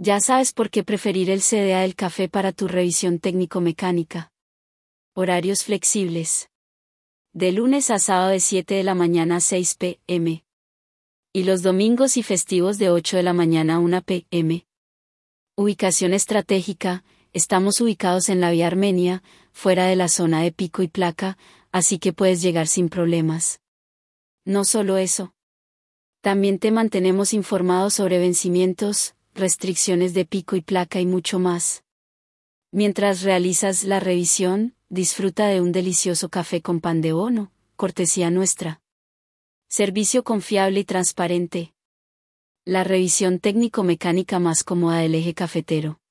Ya sabes por qué preferir el CDA del café para tu revisión técnico-mecánica. Horarios flexibles. De lunes a sábado de 7 de la mañana a 6 p.m. Y los domingos y festivos de 8 de la mañana a 1 p.m. Ubicación estratégica. Estamos ubicados en la vía Armenia, fuera de la zona de pico y placa, así que puedes llegar sin problemas. No solo eso. También te mantenemos informado sobre vencimientos, restricciones de pico y placa y mucho más. Mientras realizas la revisión, disfruta de un delicioso café con pan de bono, cortesía nuestra. Servicio confiable y transparente. La revisión técnico-mecánica más cómoda del eje cafetero.